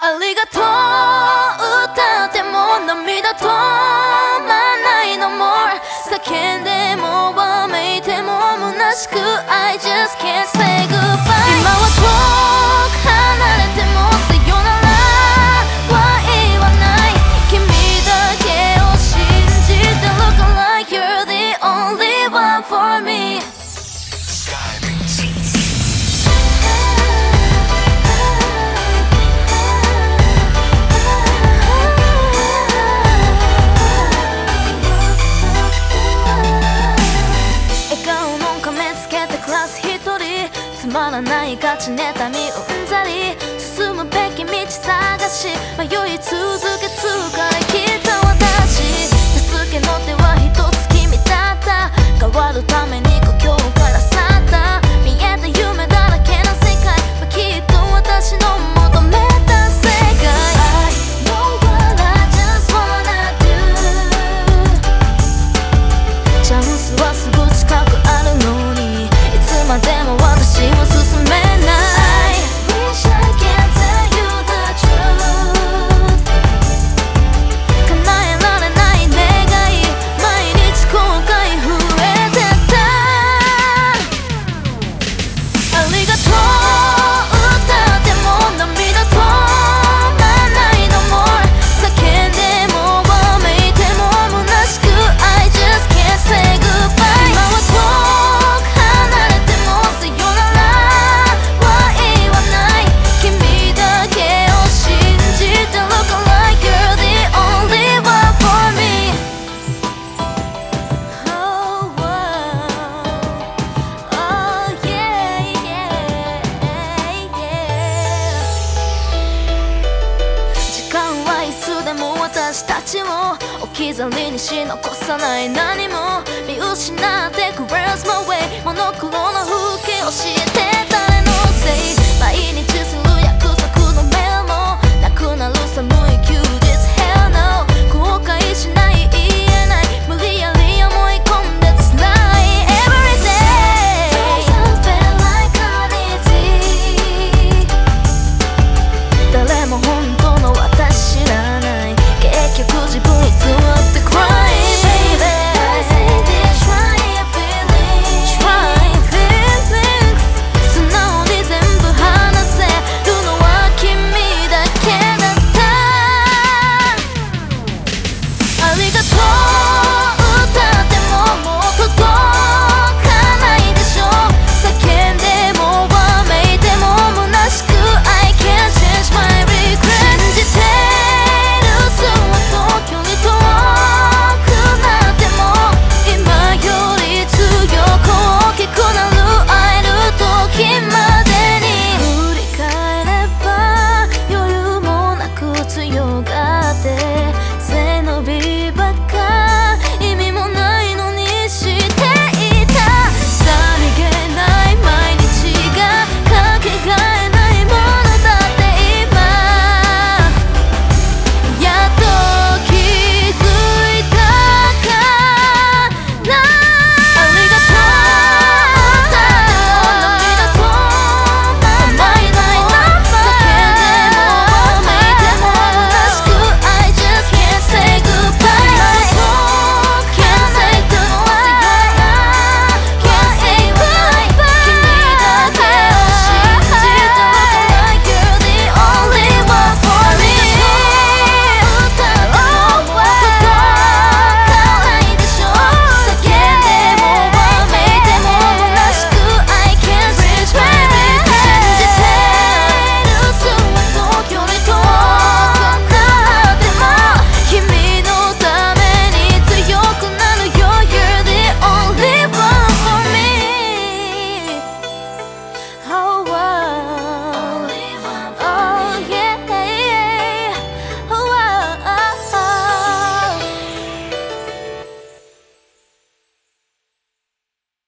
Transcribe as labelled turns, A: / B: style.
A: ありがとう歌っても涙止まないの more 叫んでもわめいても虚しく I just can't say goodbye 今は遠く離れてもさよならは言わない君だけを信じて Look like you're the only one for meつまらないガチ妬みうんざり進むべき道探し迷い続け疲れ切った私助けの手は一つ君だった変わるために故郷から去った見えた夢だらけの世界はきっと私の求めた世界 I know what I just wanna do チャンスはすぐ近くあるのにいつまでも私は進めない I wish I can tell you the truth 叶えられない願い毎日後悔増えてたありがとう歌っても涙止まないの more 叫んでもわめいても虚しく I just can't say goodbye 今は遠く離れてもさよならは言わない君だけを信じて Look like you're the only one for me Oh, oh, yeah, yeah, yeah 時間はいつでも私たちを置き去りにし残さない何も見失ってく Where's my way モノクロの風景教えて誰のせい毎日する